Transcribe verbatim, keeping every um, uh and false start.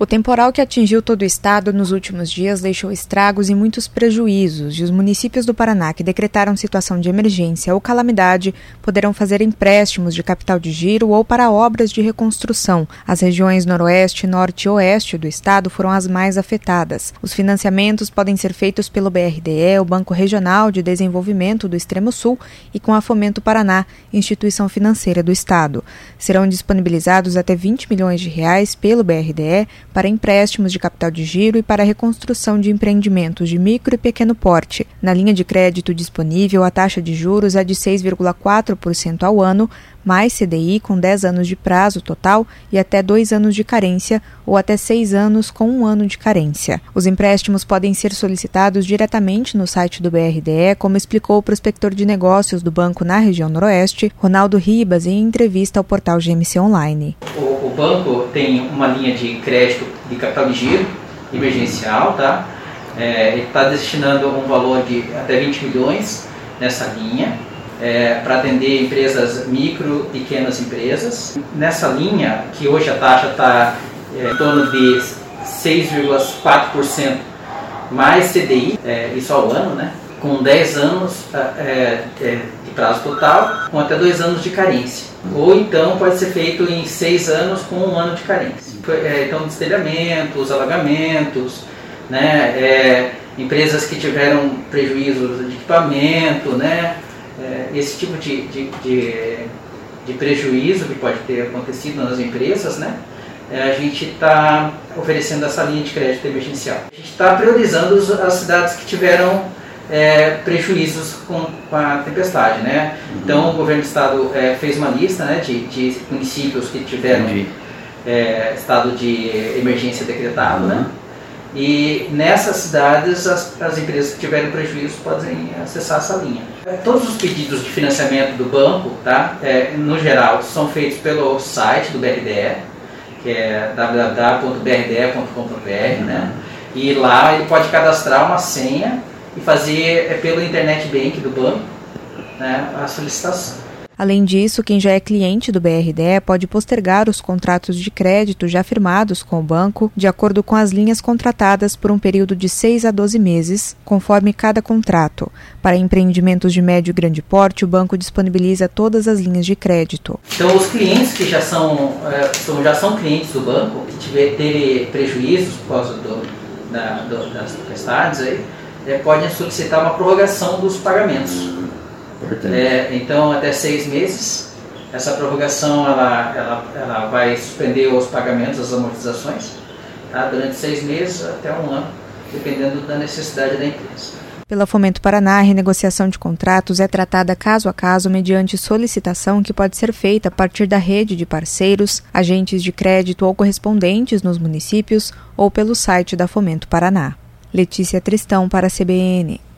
O temporal que atingiu todo o estado nos últimos dias deixou estragos e muitos prejuízos, e os municípios do Paraná que decretaram situação de emergência ou calamidade poderão fazer empréstimos de capital de giro ou para obras de reconstrução. As regiões noroeste, norte e oeste do estado foram as mais afetadas. Os financiamentos podem ser feitos pelo B R D E, o Banco Regional de Desenvolvimento do Extremo Sul, e com a Fomento Paraná, instituição financeira do estado. Serão disponibilizados até vinte milhões de reais pelo B R D E para empréstimos de capital de giro e para a reconstrução de empreendimentos de micro e pequeno porte. Na linha de crédito disponível, a taxa de juros é de seis vírgula quatro por cento ao ano, mais C D I com dez anos de prazo total e até dois anos de carência, ou até seis anos com um ano de carência. Os empréstimos podem ser solicitados diretamente no site do B R D E, como explicou o prospector de negócios do banco na região noroeste, Ronaldo Ribas, em entrevista ao portal G M C Online. O, o banco tem uma linha de crédito de capital de giro emergencial, tá? É, ele está destinando um valor de até vinte milhões nessa linha. É, para atender empresas micro e pequenas empresas. Nessa linha, que hoje a taxa está é, em torno de seis vírgula quatro por cento mais C D I, é, isso ao ano, né? Com dez anos é, é, de prazo total, com até dois anos de carência. Ou então pode ser feito em seis anos com um ano de carência. É, então, destelhamentos, alagamentos, né? É, empresas que tiveram prejuízos de equipamento, né? É, esse tipo de, de, de, de prejuízo que pode ter acontecido nas empresas, né? É, a gente está oferecendo essa linha de crédito emergencial. A gente está priorizando os, as cidades que tiveram é, prejuízos com, com a tempestade, né? Então o governo do estado é, fez uma lista, né, de, de municípios que tiveram é, estado de emergência decretado, né? E nessas cidades, as, as empresas que tiverem prejuízo podem acessar essa linha. Todos os pedidos de financiamento do banco, tá, é, no geral, são feitos pelo site do B R D E, que é w w w ponto b r d e ponto com ponto b r, né? E lá ele pode cadastrar uma senha e fazer é, pelo internet bank do banco, né, a solicitação. Além disso, quem já é cliente do B R D E pode postergar os contratos de crédito já firmados com o banco, de acordo com as linhas contratadas por um período de seis a doze meses, conforme cada contrato. Para empreendimentos de médio e grande porte, o banco disponibiliza todas as linhas de crédito. Então, os clientes que já são, já são clientes do banco, que tiver, terem prejuízos por causa do, da, do, das tempestades, aí, podem solicitar uma prorrogação dos pagamentos. É, então, até seis meses, essa prorrogação ela, ela, ela vai suspender os pagamentos, as amortizações, tá? Durante seis meses até um ano, dependendo da necessidade da empresa. Pela Fomento Paraná, a renegociação de contratos é tratada caso a caso mediante solicitação que pode ser feita a partir da rede de parceiros, agentes de crédito ou correspondentes nos municípios ou pelo site da Fomento Paraná. Letícia Tristão para a C B N.